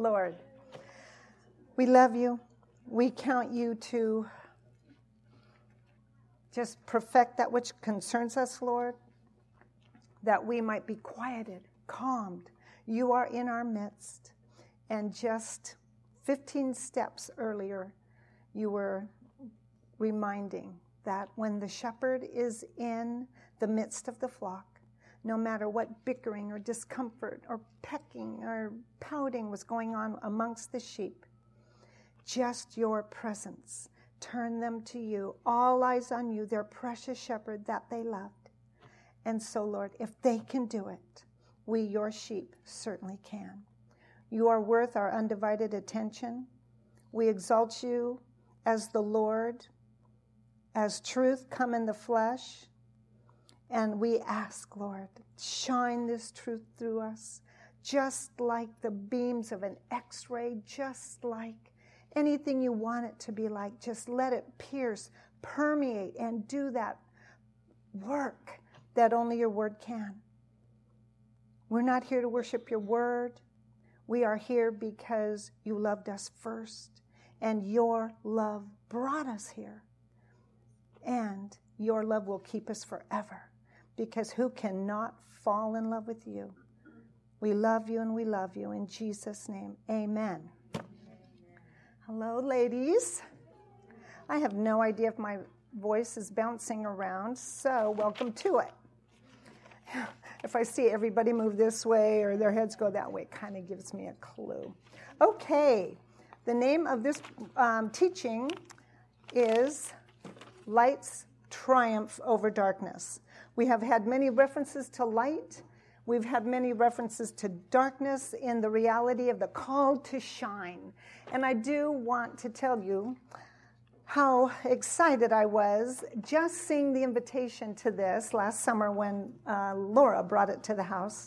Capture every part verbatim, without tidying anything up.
Lord, we love you. We count you to just perfect that which concerns us, Lord, that we might be quieted, calmed. You are in our midst. And just fifteen steps earlier, you were reminding that when the shepherd is in the midst of the flock, no matter what bickering or discomfort or pecking or pouting was going on amongst the sheep, just your presence turned them to you. All eyes on you, their precious shepherd that they loved. And so, Lord, if they can do it, we, your sheep, certainly can. You are worth our undivided attention. We exalt you as the Lord, as truth come in the flesh. And we ask, Lord, shine this truth through us, just like the beams of an X-ray, just like anything you want it to be like. Just let it pierce, permeate, and do that work that only your word can. We're not here to worship your word. We are here because you loved us first, and your love brought us here. And your love will keep us forever, because who cannot fall in love with you? We love you and we love you. In Jesus' name, amen. Hello, ladies. I have no idea if my voice is bouncing around, so welcome to it. If I see everybody move this way or their heads go that way, it kind of gives me a clue. Okay, the name of this um, teaching is Light's Triumph Over Darkness. We have had many references to light. We've had many references to darkness in the reality of the call to shine. And I do want to tell you how excited I was just seeing the invitation to this last summer when uh, Laura brought it to the house.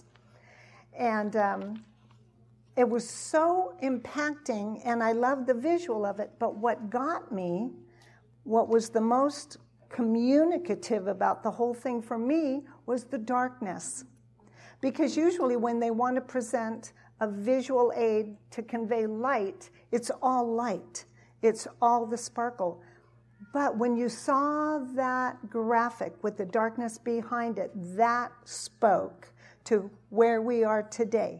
And um, it was so impacting, and I loved the visual of it. But what got me, what was the most communicative about the whole thing for me, was the darkness. Because usually when they want to present a visual aid to convey light, it's all light. It's all the sparkle. But when you saw that graphic with the darkness behind it, that spoke to where we are today.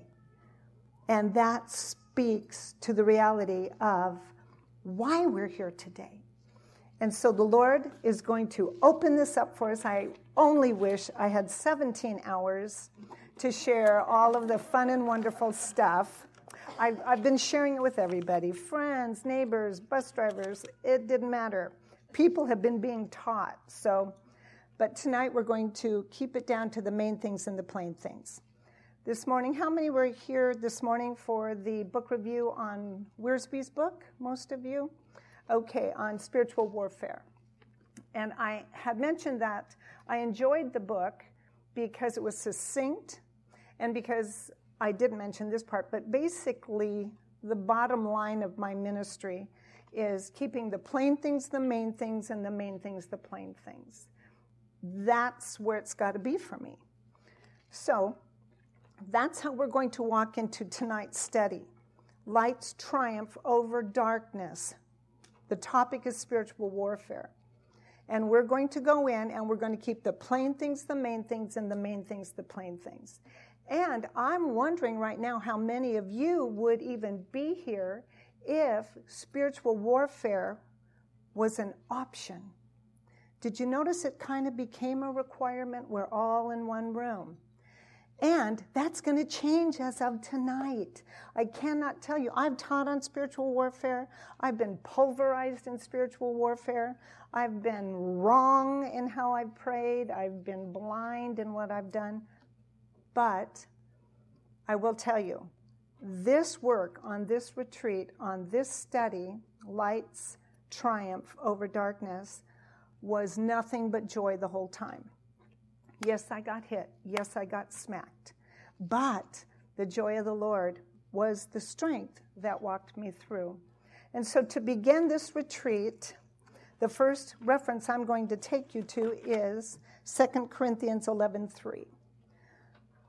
And that speaks to the reality of why we're here today. And so the Lord is going to open this up for us. I only wish I had seventeen hours to share all of the fun and wonderful stuff. I've, I've been sharing it with everybody, friends, neighbors, bus drivers. It didn't matter. People have been being taught. So, but tonight we're going to keep it down to the main things and the plain things. This morning, how many were here this morning for the book review on Wiersbe's book? Most of you? Okay, on spiritual warfare. And I had mentioned that I enjoyed the book because it was succinct and because I didn't mention this part, but basically the bottom line of my ministry is keeping the plain things the main things and the main things the plain things. That's where it's got to be for me. So that's how we're going to walk into tonight's study. Light's triumph over darkness. The topic is spiritual warfare. And we're going to go in and we're going to keep the plain things the main things and the main things the plain things. And I'm wondering right now how many of you would even be here if spiritual warfare was an option. Did you notice it kind of became a requirement? We're all in one room. And that's going to change as of tonight. I cannot tell you. I've taught on spiritual warfare. I've been pulverized in spiritual warfare. I've been wrong in how I've prayed. I've been blind in what I've done. But I will tell you, this work on this retreat, on this study, Light's Triumph Over Darkness, was nothing but joy the whole time. Yes, I got hit. Yes, I got smacked. But the joy of the Lord was the strength that walked me through. And so to begin this retreat, the first reference I'm going to take you to is Second Corinthians eleven three.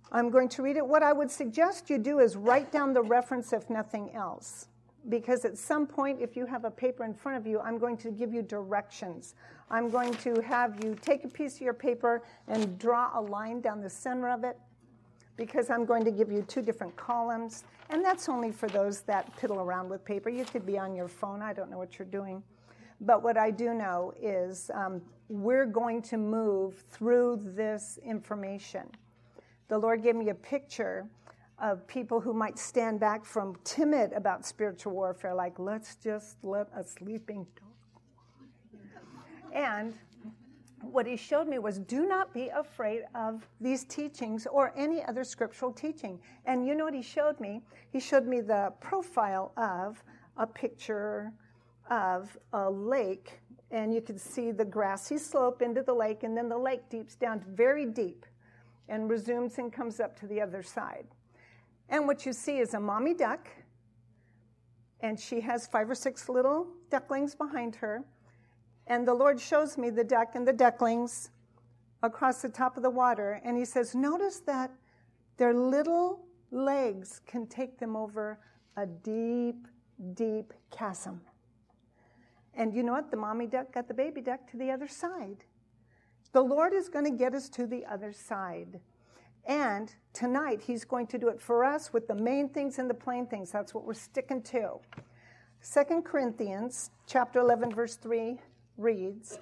I'm going to read it. What I would suggest you do is write down the reference, if nothing else. Because at some point, if you have a paper in front of you, I'm going to give you directions. I'm going to have you take a piece of your paper and draw a line down the center of it, because I'm going to give you two different columns. And that's only for those that piddle around with paper. You could be on your phone. I don't know what you're doing. But what I do know is um, we're going to move through this information. The Lord gave me a picture of people who might stand back from timid about spiritual warfare, like, let's just let a sleeping dog. And what he showed me was, do not be afraid of these teachings or any other scriptural teaching. And you know what he showed me? He showed me the profile of a picture of a lake, and you could see the grassy slope into the lake, and then the lake deeps down very deep and resumes and comes up to the other side. And what you see is a mommy duck, and she has five or six little ducklings behind her. And the Lord shows me the duck and the ducklings across the top of the water. And he says, notice that their little legs can take them over a deep, deep chasm. And you know what? The mommy duck got the baby duck to the other side. The Lord is going to get us to the other side. And tonight, he's going to do it for us with the main things and the plain things. That's what we're sticking to. Second Corinthians chapter eleven, verse three reads,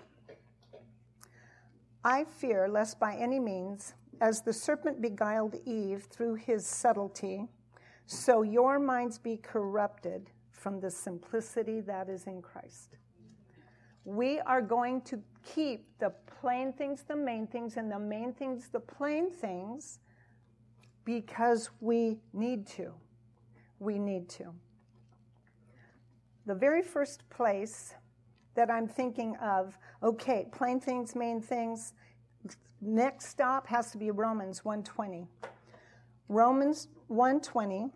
I fear lest by any means, as the serpent beguiled Eve through his subtlety, so your minds be corrupted from the simplicity that is in Christ. We are going to keep the plain things the main things, and the main things the plain things, because we need to. We need to. The very first place that I'm thinking of, okay, plain things, main things, next stop has to be Romans one twenty. Romans one twenty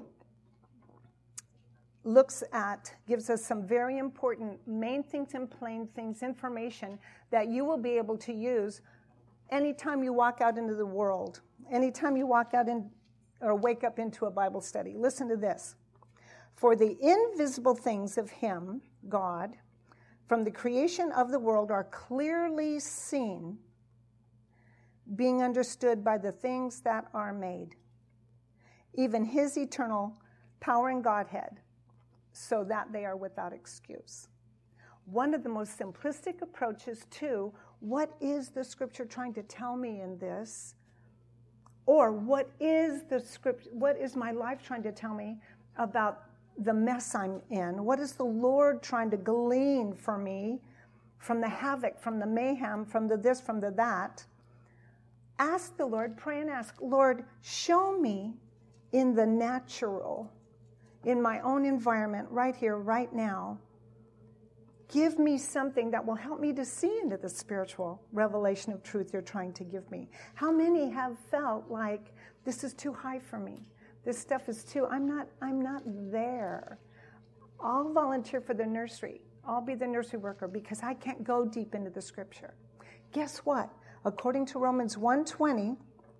looks at, gives us some very important main things and plain things information that you will be able to use anytime you walk out into the world, anytime you walk out in or wake up into a Bible study. Listen to this. For the invisible things of him, God, from the creation of the world are clearly seen, being understood by the things that are made, even his eternal power and Godhead, so that they are without excuse. One of the most simplistic approaches to what is the scripture trying to tell me in this, or what is the script, what is my life trying to tell me about the mess I'm in? What is the Lord trying to glean for me from the havoc, from the mayhem, from the this, from the that? Ask the Lord, pray and ask, Lord, show me in the natural, in my own environment, right here, right now. Give me something that will help me to see into the spiritual revelation of truth you're trying to give me. How many have felt like this is too high for me? This stuff is too, I'm not, I'm not there. I'll volunteer for the nursery. I'll be the nursery worker because I can't go deep into the scripture. Guess what? According to Romans one twenty,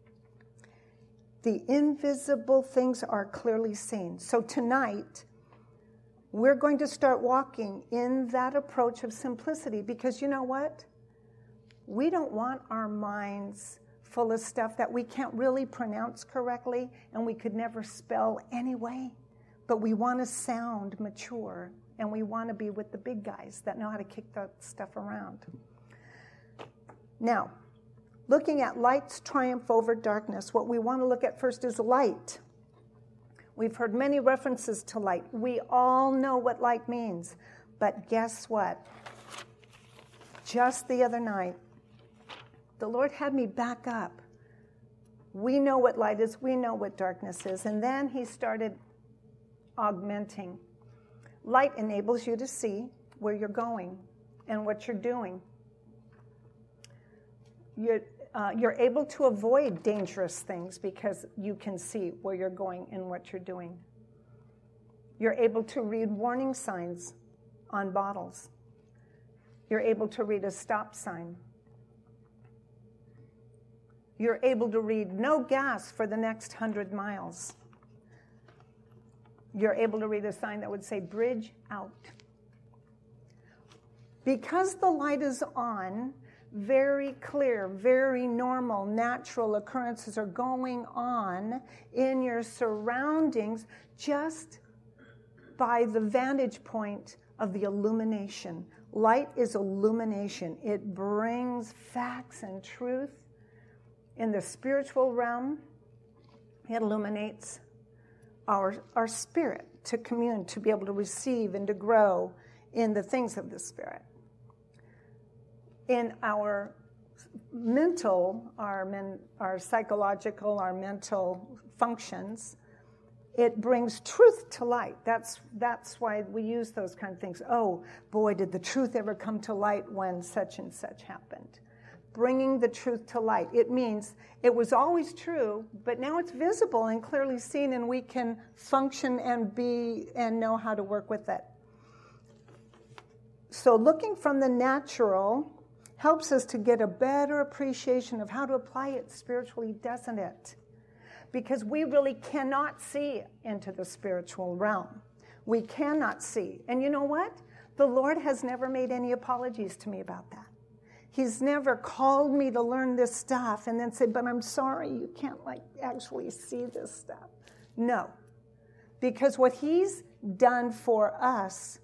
the invisible things are clearly seen. So tonight, we're going to start walking in that approach of simplicity, because you know what? We don't want our minds full of stuff that we can't really pronounce correctly and we could never spell anyway. But we want to sound mature, and we want to be with the big guys that know how to kick that stuff around. Now, looking at light's triumph over darkness, what we want to look at first is light. We've heard many references to light. We all know what light means. But guess what? Just the other night, the Lord had me back up. We know what light is. We know what darkness is. And then he started augmenting. Light enables you to see where you're going and what you're doing. You're, uh, you're able to avoid dangerous things because you can see where you're going and what you're doing. You're able to read warning signs on bottles. You're able to read a stop sign. you're able to read no gas for the next hundred miles. You're able to read a sign that would say bridge out. Because the light is on, very clear, very normal, natural occurrences are going on in your surroundings just by the vantage point of the illumination. Light is illumination. It brings facts and truth. In the spiritual realm, it illuminates our, our spirit to commune, to be able to receive and to grow in the things of the Spirit. In our mental, our, men, our psychological, our mental functions, it brings truth to light. That's, that's why we use those kind of things. Oh, boy, did the truth ever come to light when such and such happened? Bringing the truth to light. It means it was always true, but now it's visible and clearly seen, and we can function and be and know how to work with it. So looking from the natural helps us to get a better appreciation of how to apply it spiritually, doesn't it? Because we really cannot see into the spiritual realm. We cannot see. And you know what? The Lord has never made any apologies to me about that. He's never called me to learn this stuff and then said, but I'm sorry, you can't like actually see this stuff. No. Because what he's done for us,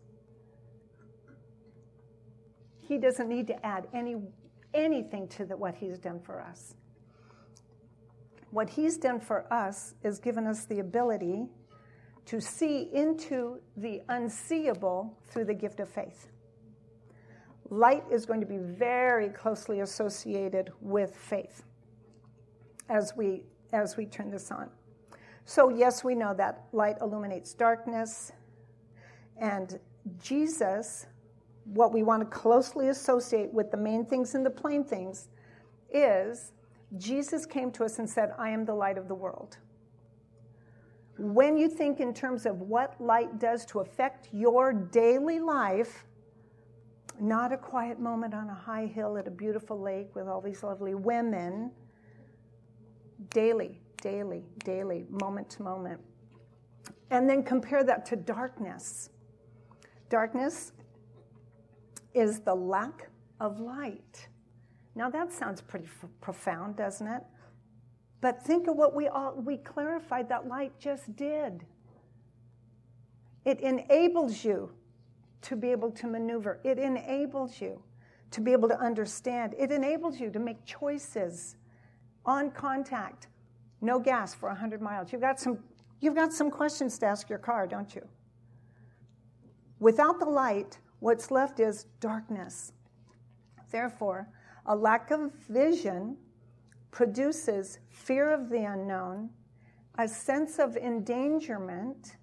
he doesn't need to add any anything to the, what he's done for us. What he's done for us is given us the ability to see into the unseeable through the gift of faith. Light is going to be very closely associated with faith as we as we turn this on. So yes, we know that light illuminates darkness, and Jesus, what we want to closely associate with the main things and the plain things is Jesus came to us and said, I am the light of the world. When you think in terms of what light does to affect your daily life, not a quiet moment on a high hill at a beautiful lake with all these lovely women, daily, daily, daily, moment to moment. And then compare that to darkness. Darkness is the lack of light. Now that sounds pretty f- profound, doesn't it? But think of what we all, we clarified that light just did. It enables you to be able to maneuver. It enables you to be able to understand. It enables you to make choices on contact. No gas for one hundred miles. You've got some, you've got some questions to ask your car, don't you? Without the light, what's left is darkness. Therefore, a lack of vision produces fear of the unknown, a sense of endangerment,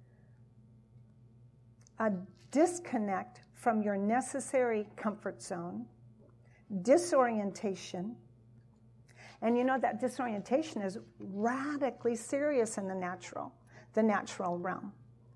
a disconnect from your necessary comfort zone, disorientation. And you know that disorientation is radically serious in the natural, the natural realm.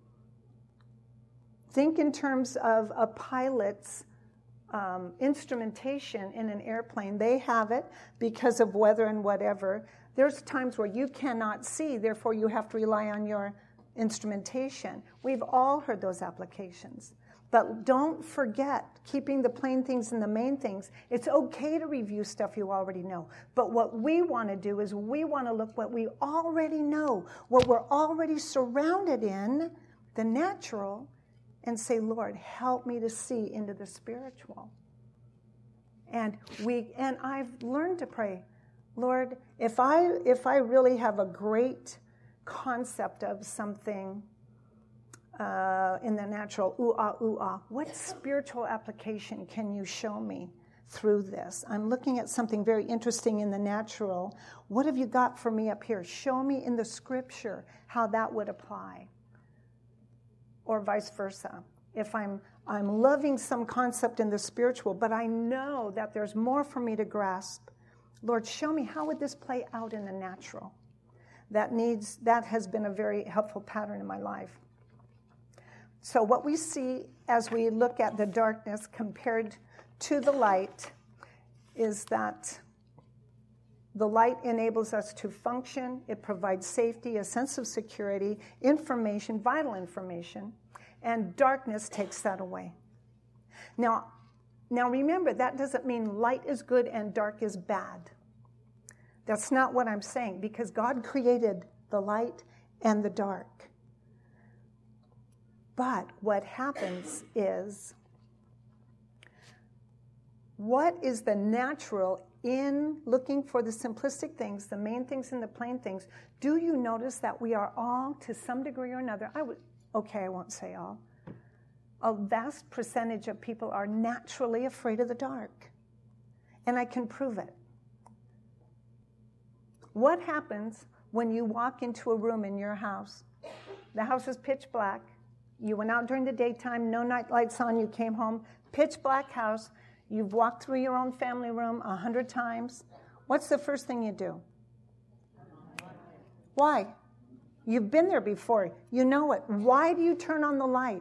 Think in terms of a pilot's um, instrumentation in an airplane. They have it because of weather and whatever. There's times where you cannot see, therefore you have to rely on your instrumentation. We've all heard those applications. But don't forget, keeping the plain things and the main things. It's okay to review stuff you already know. But what we want to do is we want to look what we already know, what we're already surrounded in, the natural, and say, Lord, help me to see into the spiritual. And we and I've learned to pray, Lord, if I if I really have a great concept of something uh, in the natural, ooh ah, ooh ah, what spiritual application can you show me through this? I'm looking at something very interesting in the natural. What have you got for me up here? Show me in the scripture how that would apply. Or vice versa. If I'm I'm loving some concept in the spiritual, but I know that there's more for me to grasp, Lord, show me how would this play out in the natural. That needs that has been a very helpful pattern in my life. So what we see as we look at the darkness compared to the light is that The light enables us to function. It provides safety, a sense of security, information, vital information, and darkness takes that away. Now, now remember, that doesn't mean light is good and dark is bad. That's not what I'm saying, because God created the light and the dark. But what happens is, what is the natural in looking for the simplistic things, the main things and the plain things? Do you notice that we are all, to some degree or another, I would, okay, I won't say all, a vast percentage of people are naturally afraid of the dark. And I can prove it. What happens when you walk into a room in your house? The house is pitch black. You went out during the daytime, no night lights on, you came home, pitch black house. You've walked through your own family room a hundred times. What's the first thing you do? Why? You've been there before. You know it. Why do you turn on the light?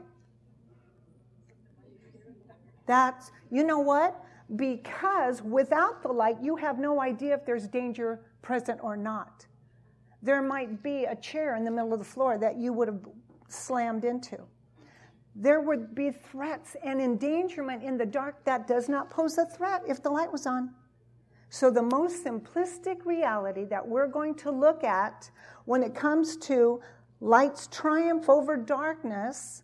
That's, you know what? Because without the light, you have no idea if there's danger present or not. There might be a chair in the middle of the floor that you would have slammed into. There would be threats and endangerment in the dark that does not pose a threat if the light was on. So the most simplistic reality that we're going to look at when it comes to light's triumph over darkness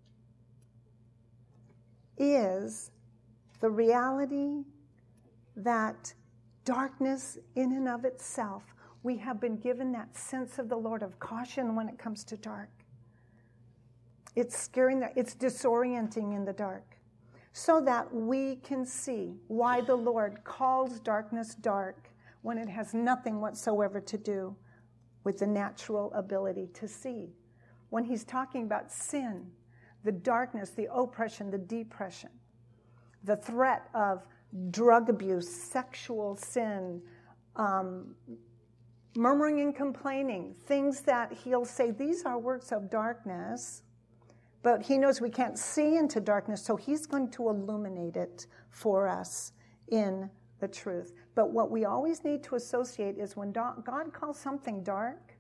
is the reality that darkness in and of itself, we have been given that sense of the Lord of caution when it comes to dark. It's scaring, it's disorienting in the dark, so that we can see why the Lord calls darkness dark when it has nothing whatsoever to do with the natural ability to see. When he's talking about sin, the darkness, the oppression, the depression, the threat of drug abuse, sexual sin, um, murmuring and complaining, things that he'll say, these are works of darkness. But he knows we can't see into darkness, so he's going to illuminate it for us in the truth. But what we always need to associate is when God calls something dark,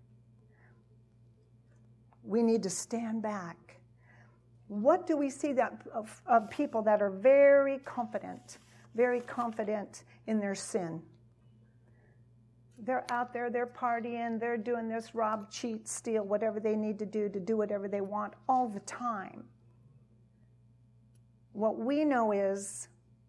we need to stand back. What do we see that of, of people that are very confident, very confident in their sin? They're out there, they're partying, they're doing this, rob, cheat, steal, whatever they need to do to do whatever they want all the time. What we know is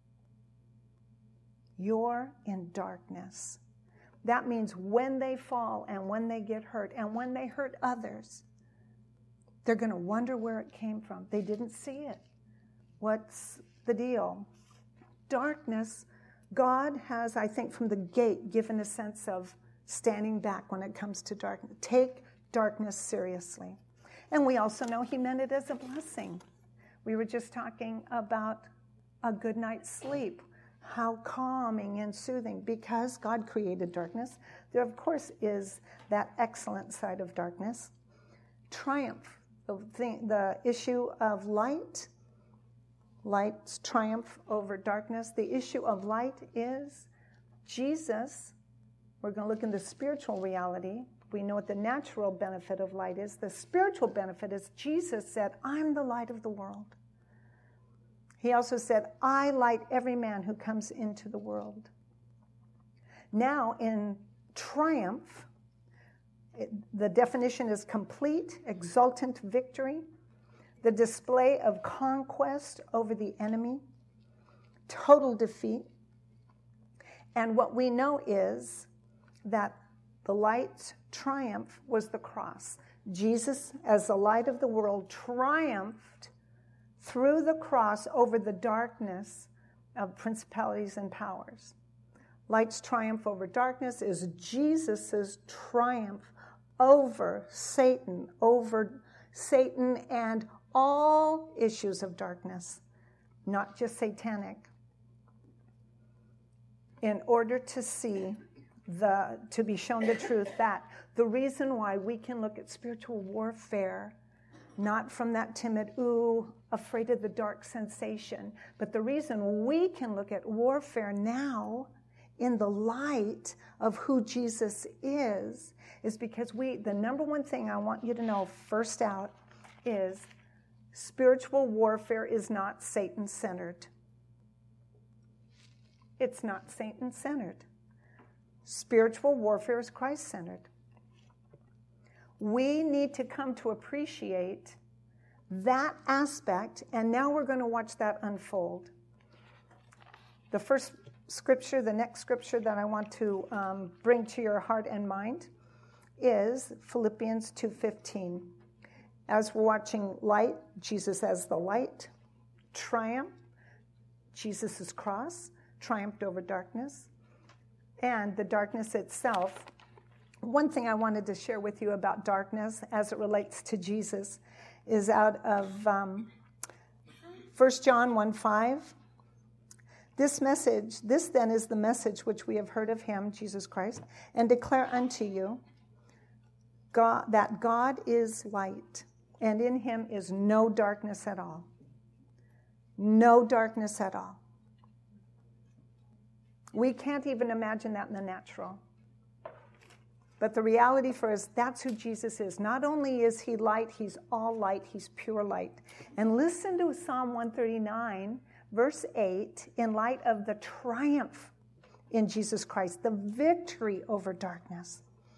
you're in darkness. That means when they fall and when they get hurt and when they hurt others, they're going to wonder where it came from. They didn't see it. What's the deal? Darkness. God has, I think, from the gate given a sense of standing back when it comes to darkness. Take darkness seriously. And we also know he meant it as a blessing. We were just talking about a good night's sleep, how calming and soothing. Because God created darkness, there, of course, is that excellent side of darkness. Triumph, the, thing, the issue of light. Light's triumph over darkness. The issue of light is Jesus. We're going to look in the spiritual reality. We know what the natural benefit of light is. The spiritual benefit is Jesus said, I'm the light of the world. He also said, I light every man who comes into the world. Now, in triumph, it, the definition is complete, exultant victory. The display of conquest over the enemy, total defeat. And what we know is that the light's triumph was the cross. Jesus, as the light of the world, triumphed through the cross over the darkness of principalities and powers. Light's triumph over darkness is Jesus' triumph over Satan, over Satan and all issues of darkness, not just satanic, in order to see the, to be shown the truth that the reason why we can look at spiritual warfare, not from that timid, ooh, afraid of the dark sensation, but the reason we can look at warfare now in the light of who Jesus is, is because we, the number one thing I want you to know first out is spiritual warfare is not Satan-centered. It's not Satan-centered. Spiritual warfare is Christ-centered. We need to come to appreciate that aspect, and now we're going to watch that unfold. The first scripture, the next scripture that I want to um, bring to your heart and mind is Philippians two fifteen. As we're watching light, Jesus as the light, triumph, Jesus' cross, triumphed over darkness, and the darkness itself. One thing I wanted to share with you about darkness as it relates to Jesus is out of um, First John one five. This message, this then is the message which we have heard of him, Jesus Christ, and declare unto you God, that God is light, and in him is no darkness at all. No darkness at all. We can't even imagine that in the natural. But the reality for us, that's who Jesus is. Not only is he light, he's all light, he's pure light. And listen to Psalm one thirty-nine, verse eight, in light of the triumph in Jesus Christ, the victory over darkness.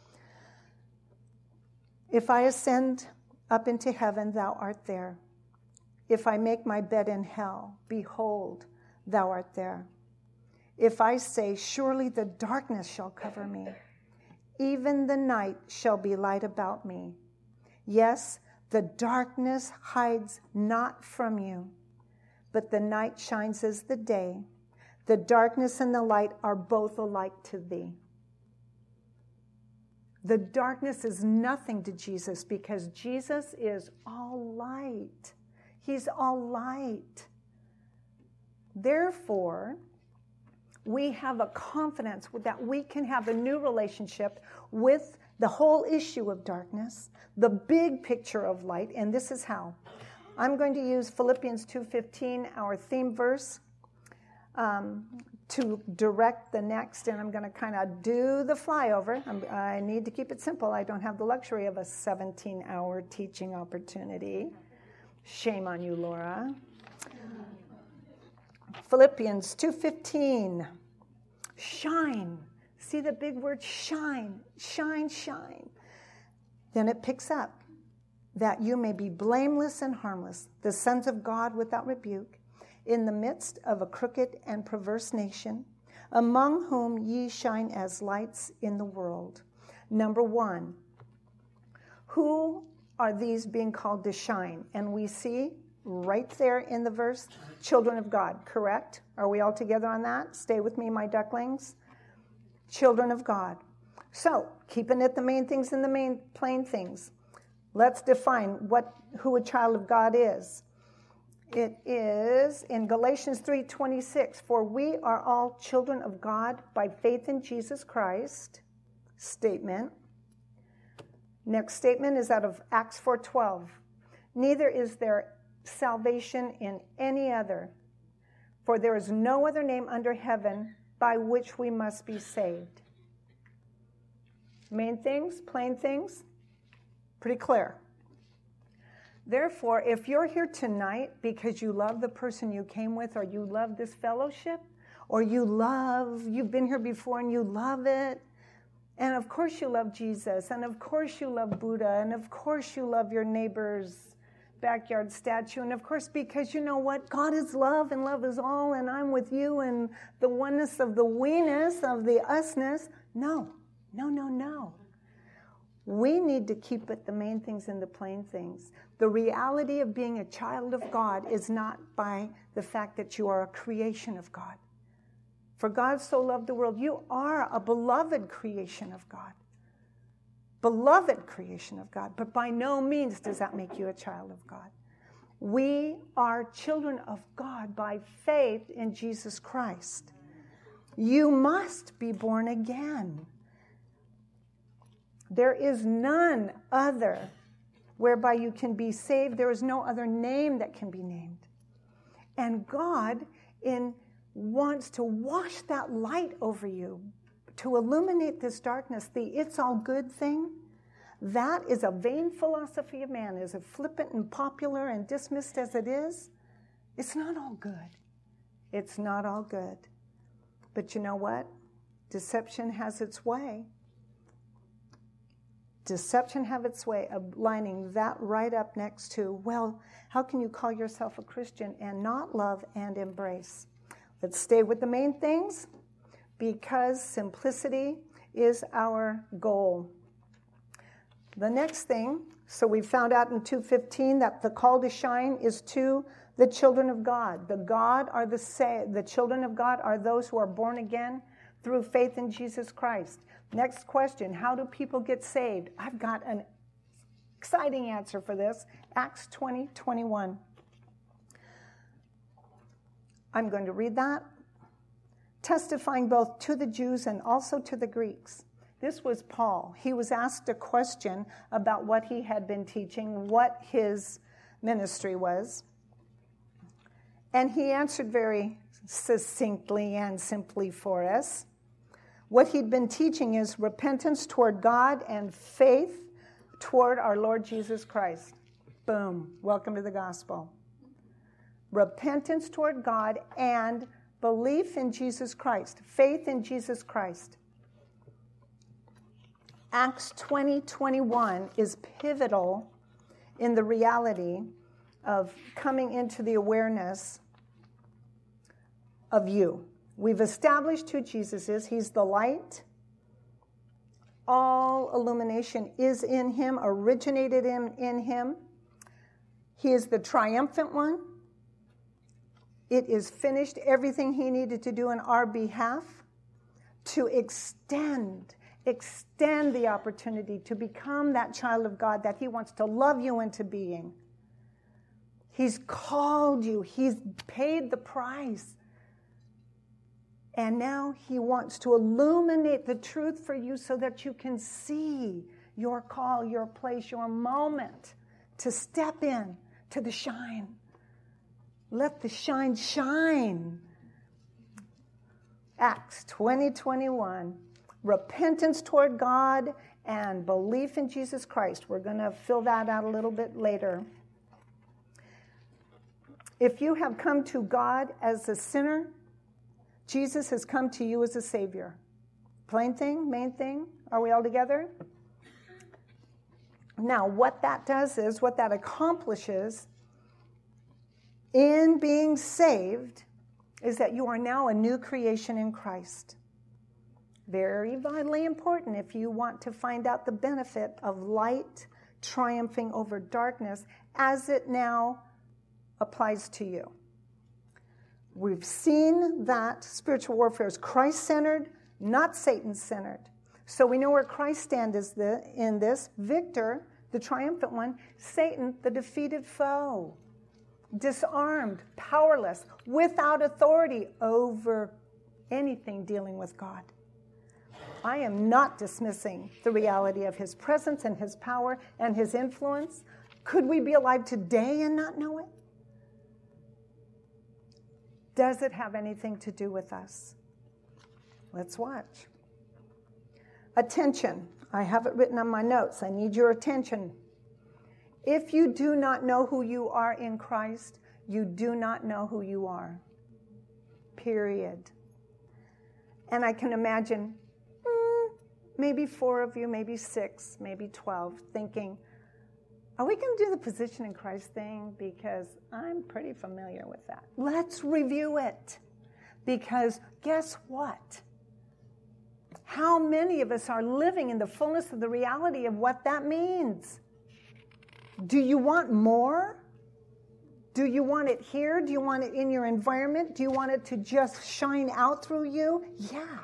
If I ascend up into heaven, thou art there. If I make my bed in hell, behold, thou art there. If I say, surely the darkness shall cover me, even the night shall be light about me. Yes, the darkness hides not from you, but the night shines as the day. The darkness and the light are both alike to thee. The darkness is nothing to Jesus because Jesus is all light. He's all light. Therefore, we have a confidence that we can have a new relationship with the whole issue of darkness, the big picture of light, and this is how. I'm going to use Philippians two fifteen, our theme verse, um, to direct the next, and I'm going to kind of do the flyover. I'm, I need to keep it simple. I don't have the luxury of a seventeen-hour teaching opportunity. Shame on you, Laura. Philippians two fifteen, shine. See the big word shine, shine, shine. Then it picks up, that you may be blameless and harmless, the sons of God without rebuke, in the midst of a crooked and perverse nation, among whom ye shine as lights in the world. Number one, who are these being called to shine? And we see right there in the verse, children of God, correct? Are we all together on that? Stay with me, my ducklings. Children of God. So, keeping it the main things and the main plain things. Let's define what who a child of God is. It is in Galatians three twenty-six, for we are all children of God by faith in Jesus Christ. Statement. Next statement is out of Acts four twelve. Neither is there salvation in any other, for there is no other name under heaven by which we must be saved. Main things, plain things, pretty clear. Therefore, if you're here tonight because you love the person you came with, or you love this fellowship, or you love, you've been here before and you love it, and of course you love Jesus, and of course you love Buddha, and of course you love your neighbor's backyard statue, and of course because you know what? God is love, and love is all, and I'm with you, and the oneness of the we-ness, of the us-ness. No, no, no, no. We need to keep it the main things and the plain things. The reality of being a child of God is not by the fact that you are a creation of God. For God so loved the world, you are a beloved creation of God. Beloved creation of God. But by no means does that make you a child of God. We are children of God by faith in Jesus Christ. You must be born again. There is none other whereby you can be saved. There is no other name that can be named. And God, in wants to wash that light over you, to illuminate this darkness, the it's all good thing. That is a vain philosophy of man. As flippant and popular and dismissed as it is, it's not all good. It's not all good. But you know what? Deception has its way. Deception have its way of lining that right up next to, well, how can you call yourself a Christian and not love and embrace? Let's stay with the main things, because simplicity is our goal. The next thing, so we found out in two fifteen that the call to shine is to the children of God. The God are the say, the children of God are those who are born again through faith in Jesus Christ. Next question, how do people get saved? I've got an exciting answer for this. Acts twenty twenty-one. I'm going to read that. Testifying both to the Jews and also to the Greeks. This was Paul. He was asked a question about what he had been teaching, what his ministry was. And he answered very succinctly and simply for us. What he'd been teaching is repentance toward God and faith toward our Lord Jesus Christ. Boom. Welcome to the gospel. Repentance toward God and belief in Jesus Christ. Faith in Jesus Christ. Acts twenty twenty-one is pivotal in the reality of coming into the awareness of you. We've established who Jesus is. He's the light. All illumination is in him, originated in, in him. He is the triumphant one. It is finished, everything he needed to do on our behalf to extend, extend the opportunity to become that child of God that he wants to love you into being. He's called you. He's paid the price. And now he wants to illuminate the truth for you so that you can see your call, your place, your moment to step in to the shine. Let the shine shine. Acts twenty twenty-one. Repentance toward God and belief in Jesus Christ. We're going to fill that out a little bit later. If you have come to God as a sinner, Jesus has come to you as a Savior. Plain thing, main thing. Are we all together? Now, what that does is, what that accomplishes in being saved is that you are now a new creation in Christ. Very vitally important if you want to find out the benefit of light triumphing over darkness as it now applies to you. We've seen that spiritual warfare is Christ-centered, not Satan-centered. So we know where Christ stands in this. Victor, the triumphant one. Satan, the defeated foe. Disarmed, powerless, without authority over anything dealing with God. I am not dismissing the reality of his presence and his power and his influence. Could we be alive today and not know it? Does it have anything to do with us? Let's watch. Attention. I have it written on my notes. I need your attention. If you do not know who you are in Christ, you do not know who you are. Period. And I can imagine mm, maybe four of you, maybe six, maybe twelve, thinking, are we going to do the position in Christ thing? Because I'm pretty familiar with that. Let's review it. Because guess what? How many of us are living in the fullness of the reality of what that means? Do you want more? Do you want it here? Do you want it in your environment? Do you want it to just shine out through you? Yeah.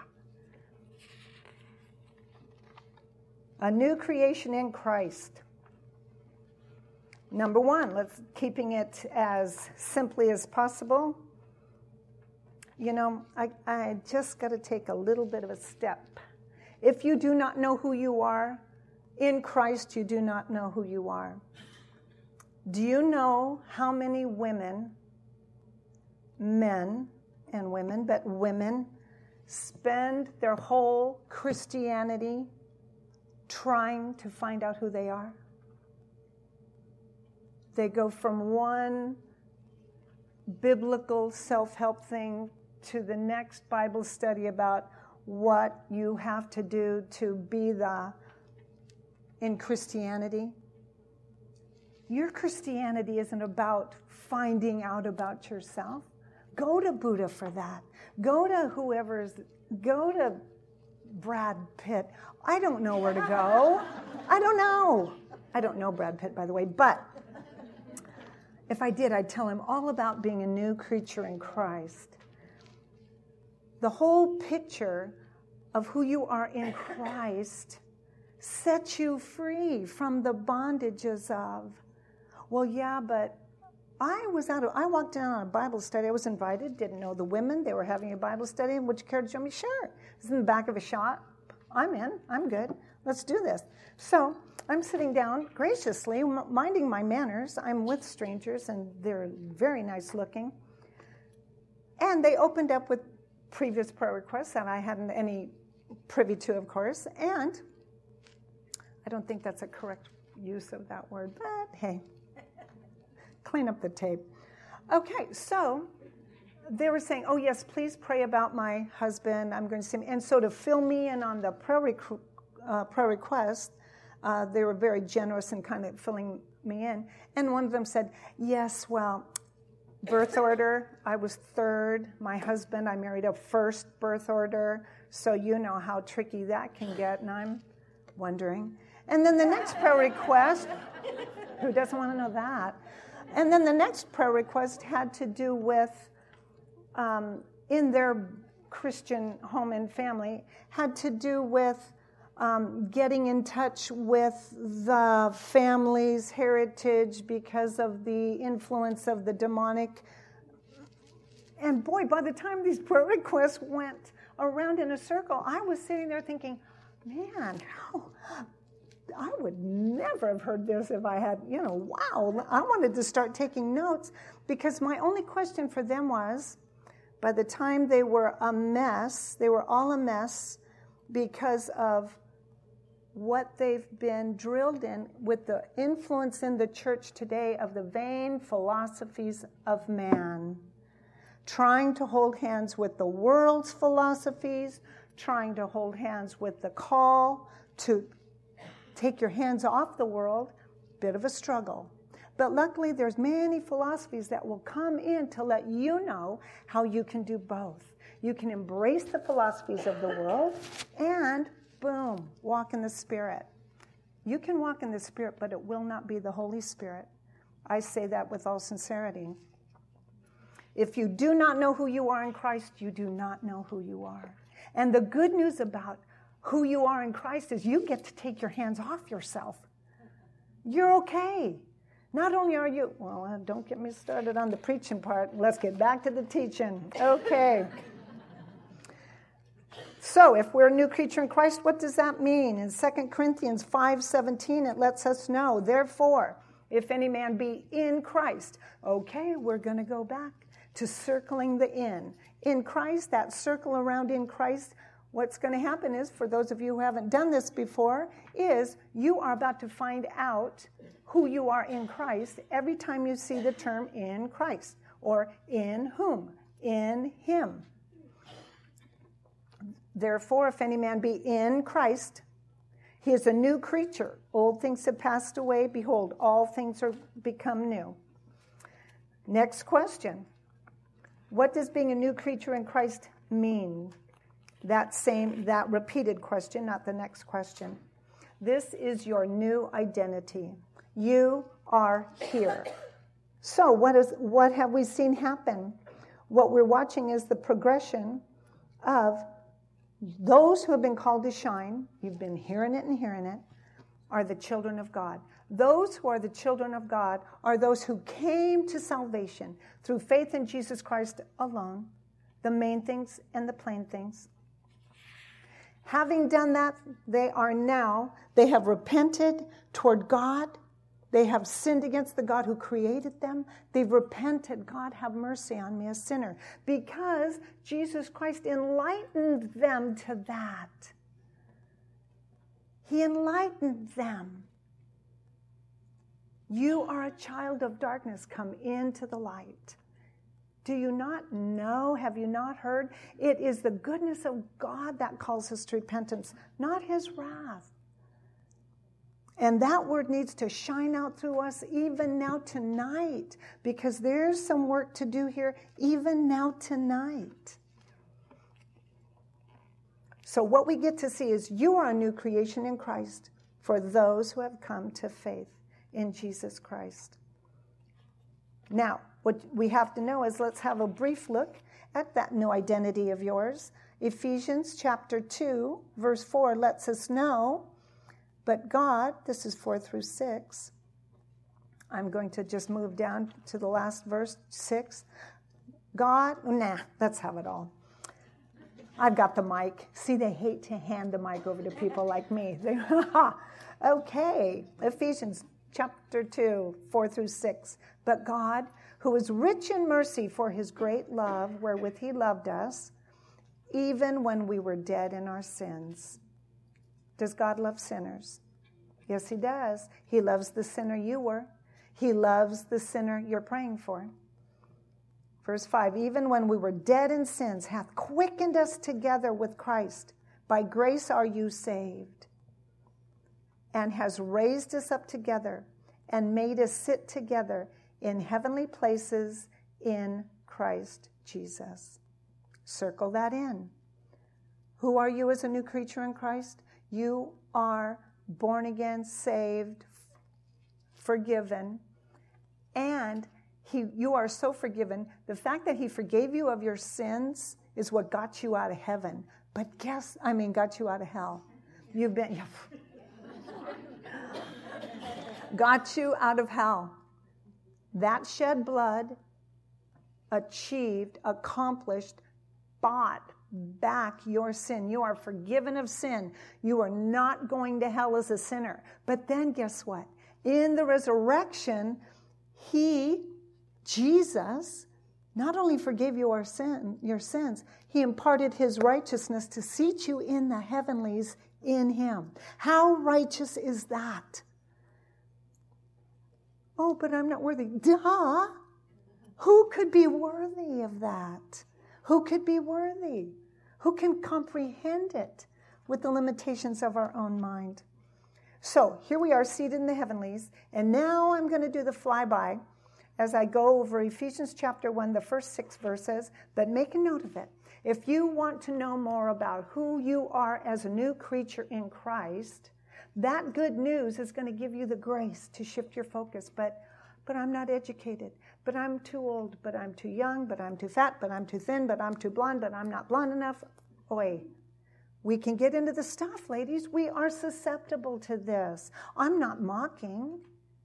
A new creation in Christ. Number one, let's keeping it as simply as possible. You know, I, I just got to take a little bit of a step. If you do not know who you are, in Christ you do not know who you are. Do you know how many women, men, and women, but women spend their whole Christianity trying to find out who they are. They go from one biblical self-help thing to the next Bible study about what you have to do to be the in Christianity. Your Christianity isn't about finding out about yourself. Go to Buddha for that. Go to whoever's, go to Brad Pitt. I don't know where to go. I don't know. I don't know Brad Pitt, by the way, but if I did, I'd tell him all about being a new creature in Christ. The whole picture of who you are in Christ sets you free from the bondages of, well, yeah, but I was out of, I walked down on a Bible study. I was invited, didn't know the women. They were having a Bible study. Would you care to join me? Sure. It's in the back of a shop. I'm in. I'm good. Let's do this. So I'm sitting down graciously, minding my manners. I'm with strangers, and they're very nice looking. And they opened up with previous prayer requests that I hadn't any privy to, of course. And I don't think that's a correct use of that word, but hey, clean up the tape. Okay, so they were saying, oh, yes, please pray about my husband. I'm going to see him. And so to fill me in on the prayer, rec- uh, prayer request, uh, they were very generous in kind of filling me in. And one of them said, yes, well, birth order, I was third. My husband, I married a first birth order. So you know how tricky that can get. And I'm wondering. And then the next prayer request, who doesn't want to know that? And then the next prayer request had to do with, um, in their Christian home and family, had to do with um, getting in touch with the family's heritage because of the influence of the demonic. And boy, by the time these prayer requests went around in a circle, I was sitting there thinking, man, how... I would never have heard this if I had, you know, wow. I wanted to start taking notes because my only question for them was, by the time they were a mess, they were all a mess because of what they've been drilled in with the influence in the church today of the vain philosophies of man, trying to hold hands with the world's philosophies, trying to hold hands with the call to take your hands off the world, bit of a struggle. But luckily, there's many philosophies that will come in to let you know how you can do both. You can embrace the philosophies of the world and, boom, walk in the Spirit. You can walk in the Spirit, but it will not be the Holy Spirit. I say that with all sincerity. If you do not know who you are in Christ, you do not know who you are. And the good news about who you are in Christ is you get to take your hands off yourself. You're okay. Not only are you, well, uh, don't get me started on the preaching part. Let's get back to the teaching. Okay. So if we're a new creature in Christ, what does that mean? In Second Corinthians five seventeen, it lets us know, therefore, if any man be in Christ. Okay, we're going to go back to circling the in. In Christ, that circle around in Christ, what's going to happen is, for those of you who haven't done this before, is you are about to find out who you are in Christ every time you see the term in Christ, or in whom, in him. Therefore, if any man be in Christ, he is a new creature. Old things have passed away. Behold, all things are become new. Next question. What does being a new creature in Christ mean? That same, that repeated question, not the next question. This is your new identity. You are here. So what is what have we seen happen? What we're watching is the progression of those who have been called to shine. You've been hearing it and hearing it, are the children of God. Those who are the children of God are those who came to salvation through faith in Jesus Christ alone, the main things and the plain things. Having done that, they are now, they have repented toward God, They have sinned against the God who created them. They've repented. God, have mercy on me, a sinner. Because Jesus Christ enlightened them to that. He enlightened them. You are a child of darkness. Come into the light. Do you not know? Have you not heard? It is the goodness of God that calls us to repentance, not his wrath. And that word needs to shine out through us even now tonight, because there's some work to do here even now tonight. So what we get to see is you are a new creation in Christ for those who have come to faith in Jesus Christ. Now, what we have to know is, let's have a brief look at that new identity of yours. Ephesians chapter two, verse four lets us know, but God, this is four through six. I'm going to just move down to the last verse, six. God, nah, let's have it all. I've got the mic. See, they hate to hand the mic over to people like me. They, okay, Ephesians chapter two, four through six. But God, who is rich in mercy for his great love, wherewith he loved us, even when we were dead in our sins. Does God love sinners? Yes, he does. He loves the sinner you were. He loves the sinner you're praying for. Verse five, even when we were dead in sins, hath quickened us together with Christ. By grace are you saved. And has raised us up together and made us sit together in heavenly places in Christ Jesus. Circle that in. Who are you as a new creature in Christ? You are born again, saved, forgiven, and he, you are so forgiven. The fact that he forgave you of your sins is what got you out of heaven. But guess, I mean, got you out of hell. You've been, got you out of hell. That shed blood achieved, accomplished, bought back your sin. You are forgiven of sin. You are not going to hell as a sinner. But then guess what? In the resurrection, he, Jesus, not only forgave you our sin, your sins, he imparted his righteousness to seat you in the heavenlies in him. How righteous is that? Oh, but I'm not worthy. Duh! Who could be worthy of that? Who could be worthy? Who can comprehend it with the limitations of our own mind? So here we are seated in the heavenlies, and now I'm going to do the flyby as I go over Ephesians chapter one, the first six verses, but make a note of it. If you want to know more about who you are as a new creature in Christ, that good news is going to give you the grace to shift your focus. But but I'm not educated, but I'm too old, but I'm too young, but I'm too fat, but I'm too thin, but I'm too blonde, but I'm not blonde enough. Oi, we can get into the stuff, ladies. We are susceptible to this. I'm not mocking.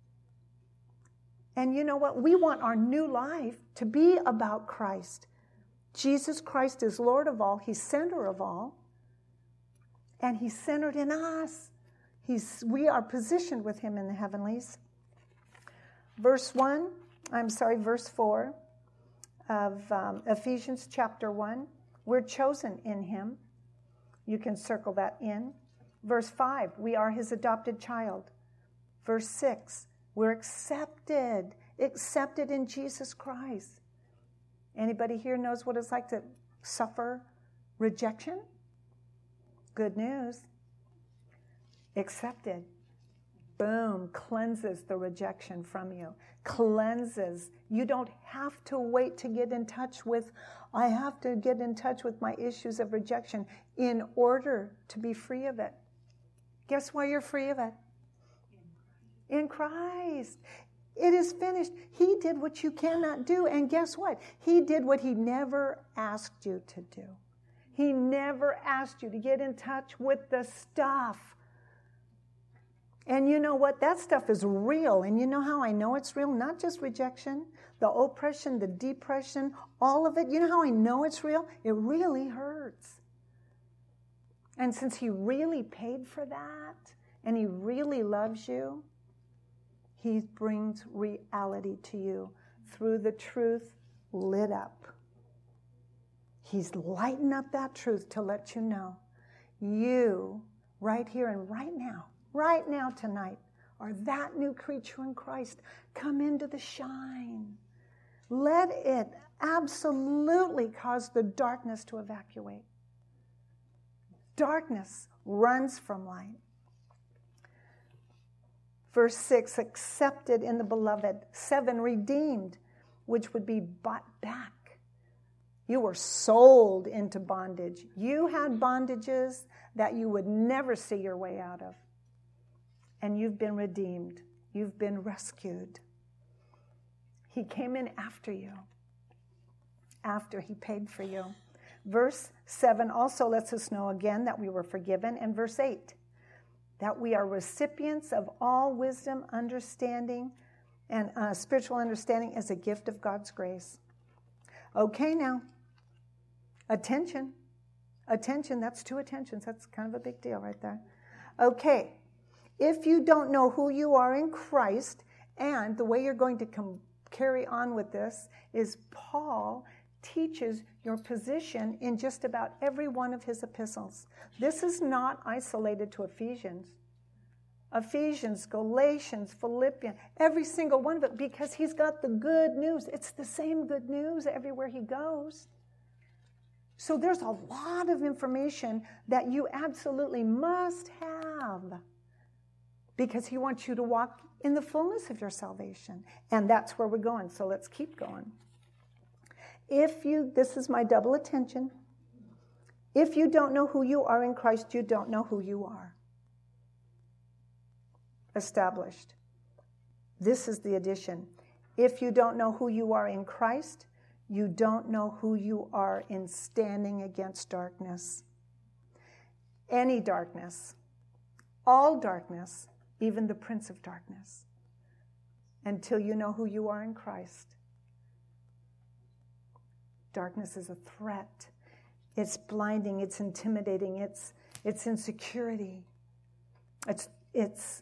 And you know what? We want our new life to be about Christ. Jesus Christ is Lord of all. He's center of all. And he's centered in us. He's, we are positioned with him in the heavenlies. Verse one, I'm sorry, verse four of um, Ephesians chapter one. We're chosen in him. You can circle that in. Verse five, we are his adopted child. Verse six, we're accepted, accepted in Jesus Christ. Anybody here knows what it's like to suffer rejection? Good news. Accepted. Boom, cleanses the rejection from you. Cleanses. You don't have to wait to get in touch with, I have to get in touch with my issues of rejection in order to be free of it. Guess why you're free of it? In Christ. It is finished. He did what you cannot do. And guess what? He did what he never asked you to do. He never asked you to get in touch with the stuff. And you know what? That stuff is real. And you know how I know it's real? Not just rejection, the oppression, the depression, all of it. You know how I know it's real? It really hurts. And since he really paid for that, and he really loves you, He brings reality to you through the truth lit up. He's lighting up that truth to let you know you, right here and right now, right now tonight, are that new creature in Christ. Come into the shine. Let it absolutely cause the darkness to evacuate. Darkness runs from light. Verse six, accepted in the beloved. Seven, redeemed, which would be bought back. You were sold into bondage. You had bondages that you would never see your way out of. And you've been redeemed. You've been rescued. He came in after you, after he paid for you. Verse seven also lets us know again that we were forgiven. And verse eight, that we are recipients of all wisdom, understanding, and uh, spiritual understanding as a gift of God's grace. Okay, now, attention. Attention, that's two attentions. That's kind of a big deal right there. Okay, if you don't know who you are in Christ, and the way you're going to com- carry on with this is Paul teaches your position in just about every one of his epistles. This is not isolated to Ephesians. Ephesians, Galatians, Philippians, every single one of it, because he's got the good news. It's the same good news everywhere he goes. So there's a lot of information that you absolutely must have because he wants you to walk in the fullness of your salvation. And that's where we're going. So let's keep going. If you, this is my double attention. If you don't know who you are in Christ, you don't know who you are. Established. This is the addition. If you don't know who you are in Christ, you don't know who you are in standing against darkness. Any darkness, all darkness, even the prince of darkness, until you know who you are in Christ. Darkness is a threat. It's blinding, it's intimidating, it's it's insecurity. It's it's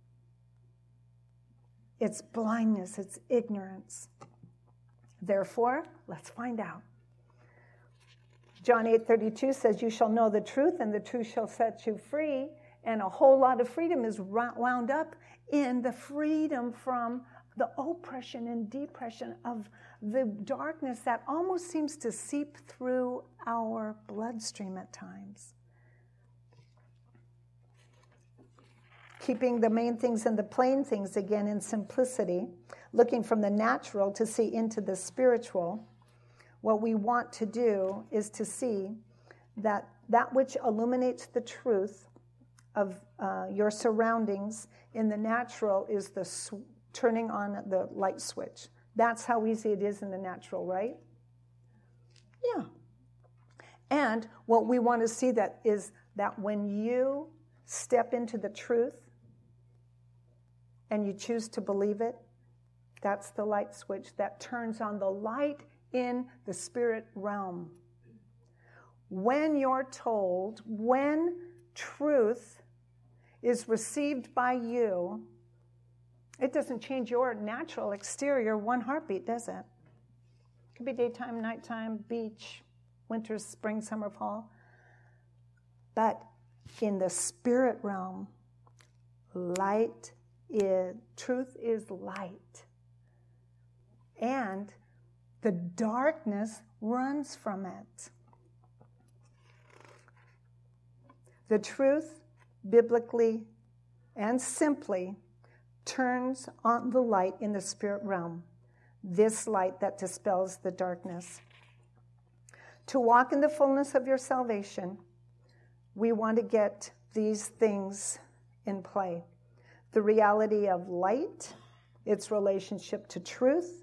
it's blindness, it's ignorance. Therefore, let's find out. John eight thirty-two says, you shall know the truth, and the truth shall set you free. And a whole lot of freedom is wound up in the freedom from the oppression and depression of the darkness that almost seems to seep through our bloodstream at times. Keeping the main things and the plain things again in simplicity, looking from the natural to see into the spiritual, what we want to do is to see that that which illuminates the truth of uh, your surroundings in the natural is the sw- turning on the light switch. That's how easy it is in the natural, right? Yeah. And what we want to see that is that when you step into the truth and you choose to believe it, that's the light switch that turns on the light in the spirit realm. When you're told, when truth is received by you, it doesn't change your natural exterior one heartbeat, does it? It could be daytime, nighttime, beach, winter, spring, summer, fall. But in the spirit realm, light is, truth is light. And the darkness runs from it. The truth, biblically and simply, turns on the light in the spirit realm, this light that dispels the darkness. To walk in the fullness of your salvation, we want to get these things in play. The reality of light, its relationship to truth,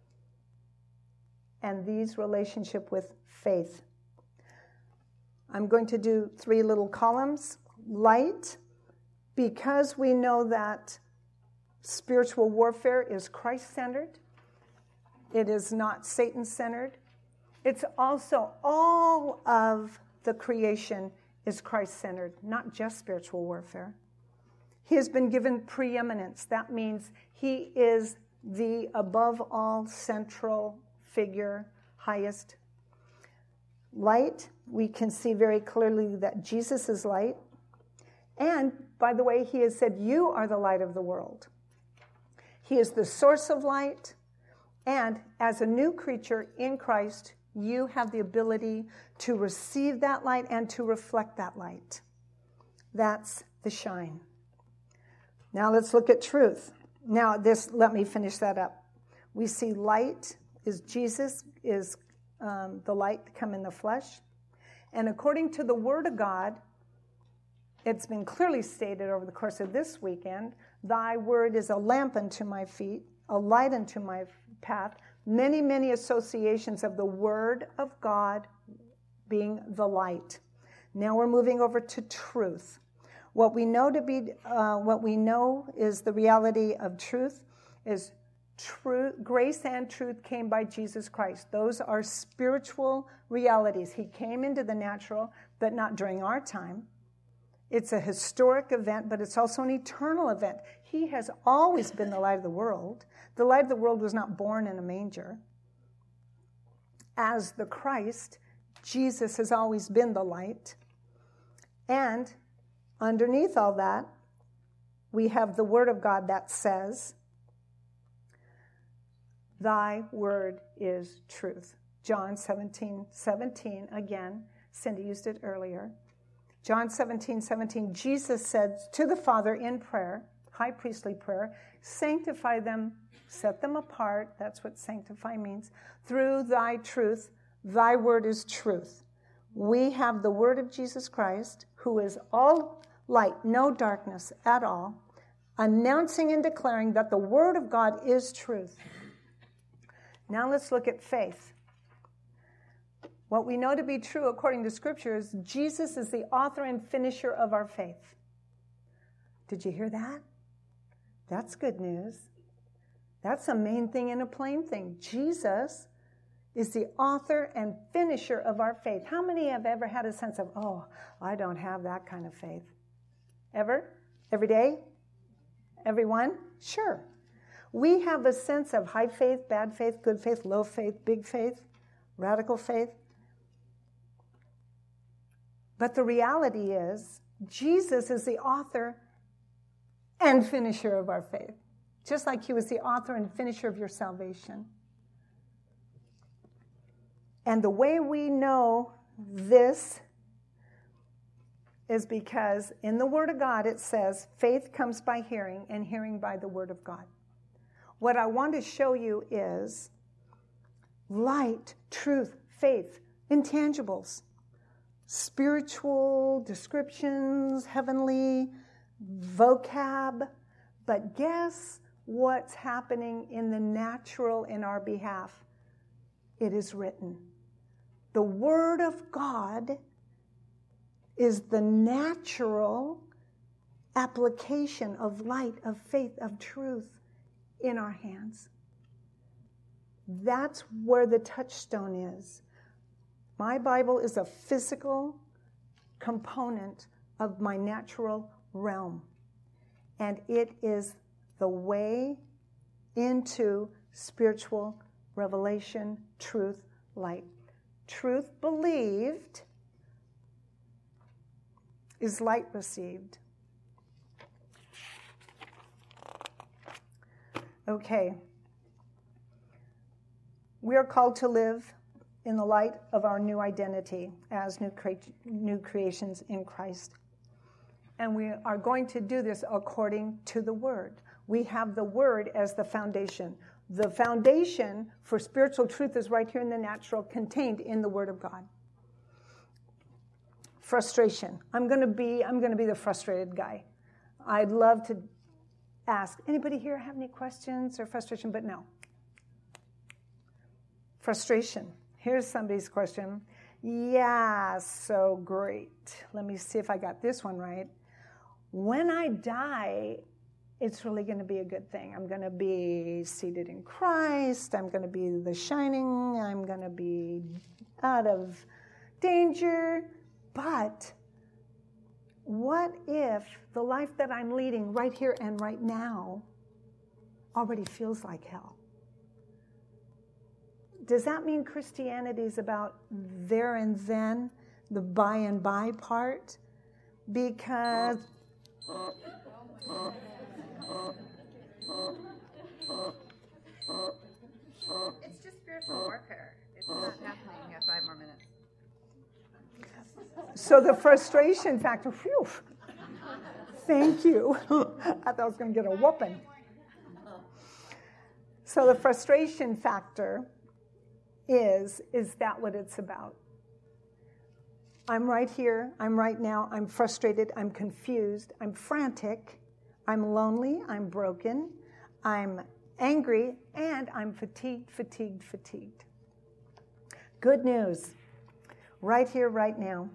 and these relationship with faith. I'm going to do three little columns. Light, because we know that spiritual warfare is Christ-centered. It is not Satan-centered. It's also all of the creation is Christ-centered, not just spiritual warfare. He has been given preeminence. That means he is the above all central figure, highest. Light, we can see very clearly that Jesus is light. And, by the way, he has said, you are the light of the world. He is the source of light. And as a new creature in Christ, you have the ability to receive that light and to reflect that light. That's the shine. Now let's look at truth. Now this, let me finish that up. We see light is Jesus, is um, the light come in the flesh. And according to the Word of God, it's been clearly stated over the course of this weekend, thy word is a lamp unto my feet, a light unto my path. Many, many associations of the Word of God being the light. Now we're moving over to truth. What we know to be, uh, what we know is the reality of truth is truth. Grace and truth came by Jesus Christ. Those are spiritual realities. He came into the natural, but not during our time. It's a historic event, but it's also an eternal event. He has always been the light of the world. The light of the world was not born in a manger. As the Christ, Jesus has always been the light. And underneath all that, we have the Word of God that says, thy word is truth. John seventeen seventeen, again, Cindy used it earlier. John seventeen seventeen, Jesus said to the Father in prayer, high priestly prayer, sanctify them, set them apart, that's what sanctify means, through thy truth. Thy word is truth. We have the word of Jesus Christ, who is all light, no darkness at all, announcing and declaring that the word of God is truth. Now let's look at faith. What we know to be true according to Scripture is Jesus is the author and finisher of our faith. Did you hear that? That's good news. That's a main thing and a plain thing. Jesus is the author and finisher of our faith. How many have ever had a sense of, oh, I don't have that kind of faith? Ever? Every day? Everyone? Sure. We have a sense of high faith, bad faith, good faith, low faith, big faith, radical faith. But the reality is, Jesus is the author and finisher of our faith, just like he was the author and finisher of your salvation. And the way we know this is because in the Word of God it says, faith comes by hearing, and hearing by the Word of God. What I want to show you is light, truth, faith, intangibles, spiritual descriptions, heavenly vocab. But guess what's happening in the natural in our behalf? It is written. The Word of God is the natural application of light, of faith, of truth in our hands. That's where the touchstone is. My Bible is a physical component of my natural realm. And it is the way into spiritual revelation, truth, light. Truth believed is light received. Okay. We are called to live in the light of our new identity as new, cre- new creations in Christ. And we are going to do this according to the Word. We have the Word as the foundation. The foundation for spiritual truth is right here in the natural, contained in the Word of God. Frustration. I'm going to be, I'm going to be the frustrated guy. I'd love to ask, anybody here have any questions or frustration? But no. Frustration. Here's somebody's question. Yeah, so great. Let me see if I got this one right. When I die, it's really going to be a good thing. I'm going to be seated in Christ. I'm going to be the shining. I'm going to be out of danger. But what if the life that I'm leading right here and right now already feels like hell? Does that mean Christianity is about there and then, the by and by part? Because it's just spiritual warfare. It's not happening. You have five more minutes. So the frustration factor, phew, thank you. I thought I was going to get a whooping. So the frustration factor is, is that what it's about? I'm right here, I'm right now, I'm frustrated, I'm confused, I'm frantic, I'm lonely, I'm broken, I'm angry, and I'm fatigued, fatigued, fatigued. Good news, right here, right now.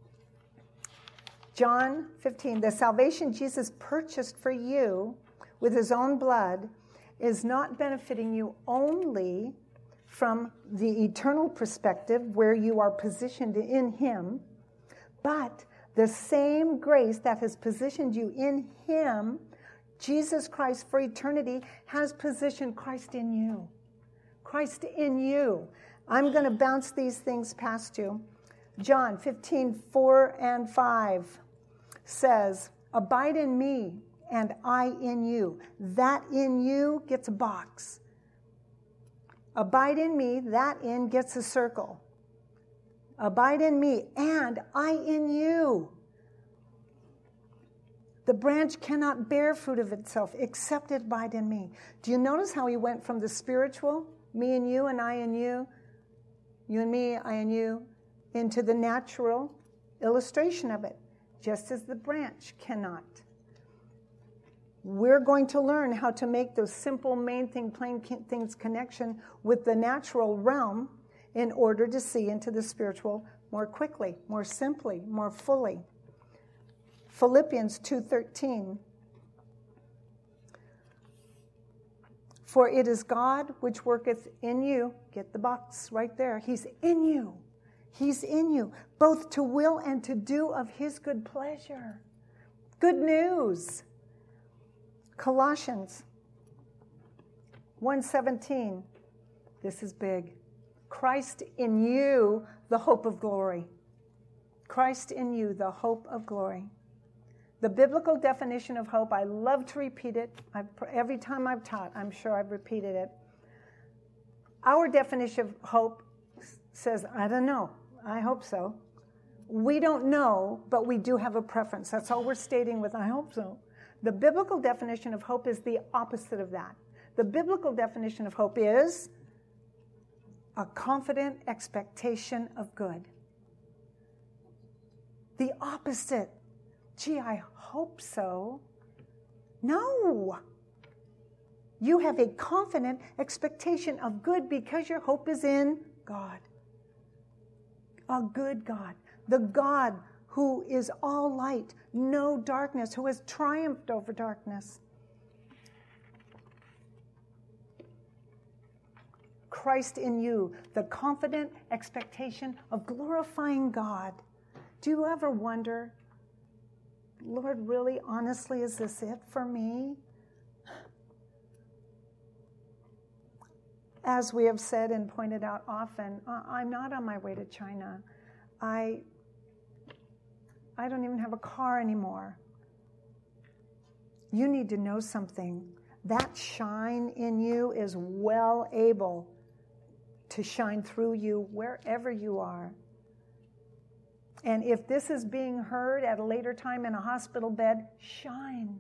John fifteen, the salvation Jesus purchased for you with his own blood is not benefiting you only from the eternal perspective where you are positioned in him, but the same grace that has positioned you in him, Jesus Christ, for eternity, has positioned Christ in you. Christ in you. I'm going to bounce these things past you. John fifteen, four and five says, abide in me and I in you. That in you gets a box. Abide in me, that in gets a circle. Abide in me and I in you. The branch cannot bear fruit of itself except it abide in me. Do you notice how he went from the spiritual, me and you and I and you, you and me, I and you, into the natural illustration of it, just as the branch cannot. We're going to learn how to make those simple main thing, plain things connection with the natural realm in order to see into the spiritual more quickly, more simply, more fully. Philippians two thirteen. For it is God which worketh in you, get the box right there, he's in you. He's in you, both to will and to do of his good pleasure. Good news. Colossians one seventeen. This is big. Christ in you, the hope of glory. Christ in you, the hope of glory. The biblical definition of hope, I love to repeat it. I've, every time I've taught, I'm sure I've repeated it. Our definition of hope says, I don't know. I hope so. We don't know, but we do have a preference. That's all we're stating with I hope so. The biblical definition of hope is the opposite of that. The biblical definition of hope is a confident expectation of good. The opposite. Gee, I hope so. No. You have a confident expectation of good because your hope is in God. A good God. The God who is all light, no darkness, who has triumphed over darkness. Christ in you, the confident expectation of glorifying God. Do you ever wonder, Lord, really, honestly, is this it for me? As we have said and pointed out often, I'm not on my way to China. I, I don't even have a car anymore. You need to know something. That shine in you is well able to shine through you wherever you are. And if this is being heard at a later time in a hospital bed, shine.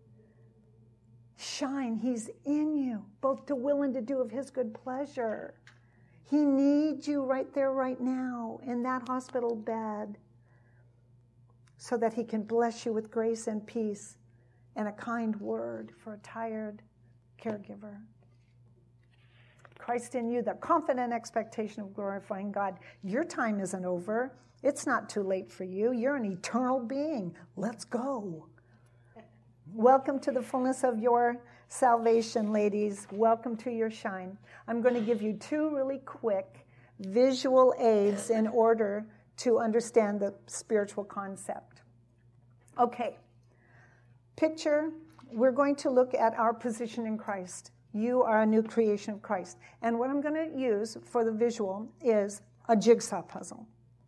Shine. He's in you, both to will and to do of his good pleasure. He needs you right there, right now, in that hospital bed, so that he can bless you with grace and peace and a kind word for a tired caregiver. Christ in you, the confident expectation of glorifying God. Your time isn't over. It's not too late for you. You're an eternal being. Let's go. Welcome to the fullness of your salvation, ladies. Welcome to your shine. I'm going to give you two really quick visual aids in order to understand the spiritual concept. Okay. Picture, we're going to look at our position in Christ. You are a new creation of Christ. And what I'm going to use for the visual is a jigsaw puzzle.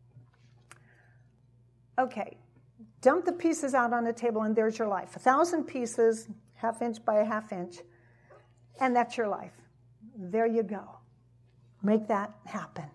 Okay. Dump the pieces out on the table, and there's your life. A thousand pieces, half inch by a half inch, and that's your life. There you go. Make that happen.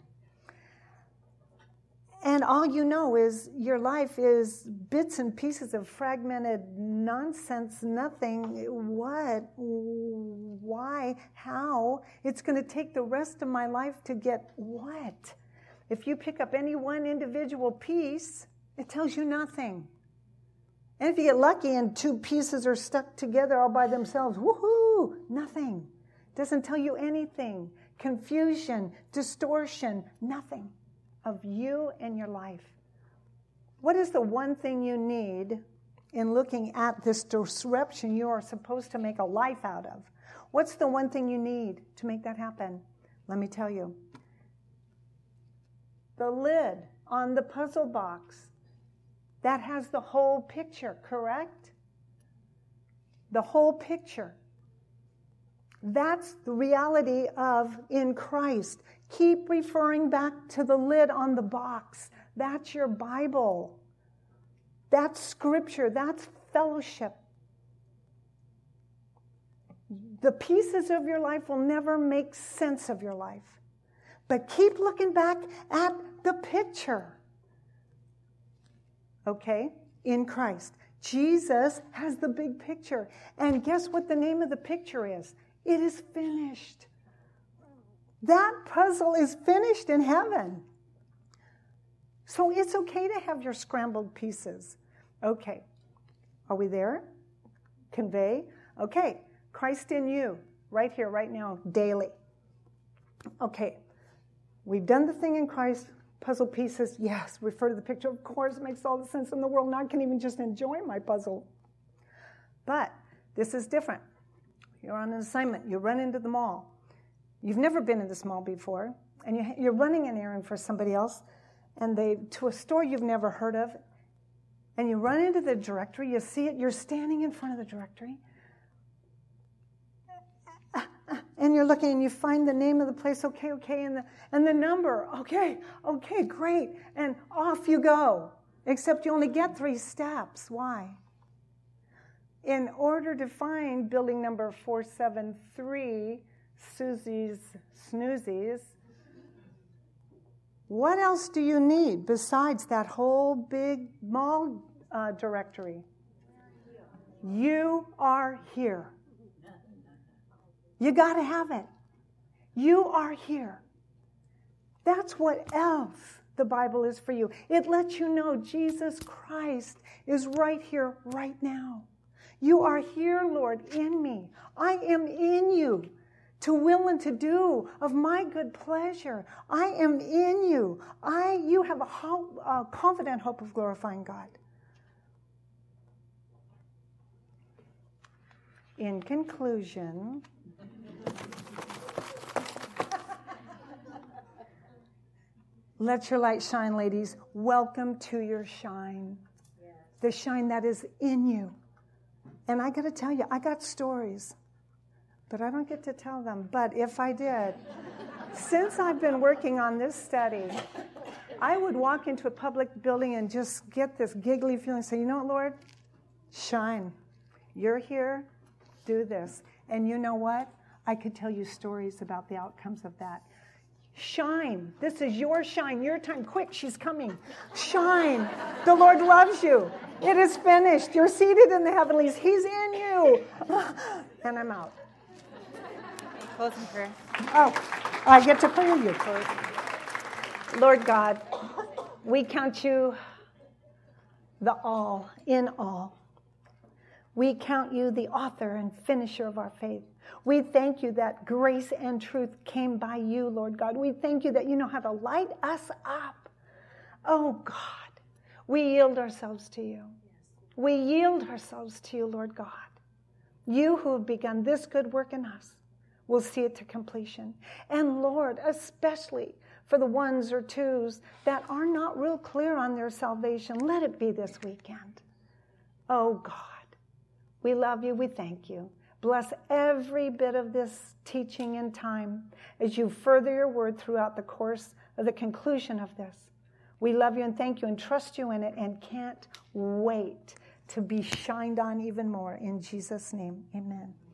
And all you know is your life is bits and pieces of fragmented nonsense, nothing. What? Why? How? It's going to take the rest of my life to get what? If you pick up any one individual piece, it tells you nothing. And if you get lucky and two pieces are stuck together all by themselves, woohoo, nothing. Doesn't tell you anything. Confusion, distortion, nothing of you and your life. What is the one thing you need in looking at this disruption you are supposed to make a life out of? What's the one thing you need to make that happen? Let me tell you. The lid on the puzzle box. That has the whole picture, correct? The whole picture. That's the reality of in Christ. Keep referring back to the lid on the box. That's your Bible. That's Scripture. That's fellowship. The pieces of your life will never make sense of your life. But keep looking back at the picture. Okay? In Christ. Jesus has the big picture. And guess what the name of the picture is? It is finished. That puzzle is finished in heaven. So it's okay to have your scrambled pieces. Okay. Are we there? Convey. Okay. Christ in you. Right here, right now, daily. Okay. We've done the thing in Christ. Puzzle pieces. Yes. Refer to the picture. Of course, it makes all the sense in the world. Now I can even just enjoy my puzzle. But this is different. You're on an assignment. You run into the mall. You've never been in this mall before, and you, you're running an errand for somebody else, and they to a store you've never heard of, and you run into the directory. You see it. You're standing in front of the directory, and you're looking, and you find the name of the place. Okay, okay, and the and the number. Okay, okay, great, and off you go. Except you only get three steps. Why? In order to find building number four seven three, Susie's Snoozies, what else do you need besides that whole big mall uh, directory? You are here. You got to have it. You are here. That's what else the Bible is for you. It lets you know Jesus Christ is right here, right now. You are here, Lord, in me. I am in you to will and to do of my good pleasure. I am in you. I, you have a, hope, a confident hope of glorifying God. In conclusion, let your light shine, ladies. Welcome to your shine. The shine that is in you. And I got to tell you, I got stories, but I don't get to tell them. But if I did, since I've been working on this study, I would walk into a public building and just get this giggly feeling, say, you know what, Lord? Shine. You're here. Do this. And you know what? I could tell you stories about the outcomes of that. Shine. This is your shine, your time. Quick, she's coming. Shine. The Lord loves you. It is finished. You're seated in the heavenlies. He's in you. And I'm out. Closing prayer. Oh, I get to pray with you first. Lord God, we count you the all, in all. We count you the author and finisher of our faith. We thank you that grace and truth came by you, Lord God. We thank you that you know how to light us up. Oh, God, we yield ourselves to you. We yield ourselves to you, Lord God. You who have begun this good work in us will see it to completion. And, Lord, especially for the ones or twos that are not real clear on their salvation, let it be this weekend. Oh, God, we love you. We thank you. Bless every bit of this teaching and time as you further your word throughout the course of the conclusion of this. We love you and thank you and trust you in it and can't wait to be shined on even more. In Jesus' name, amen.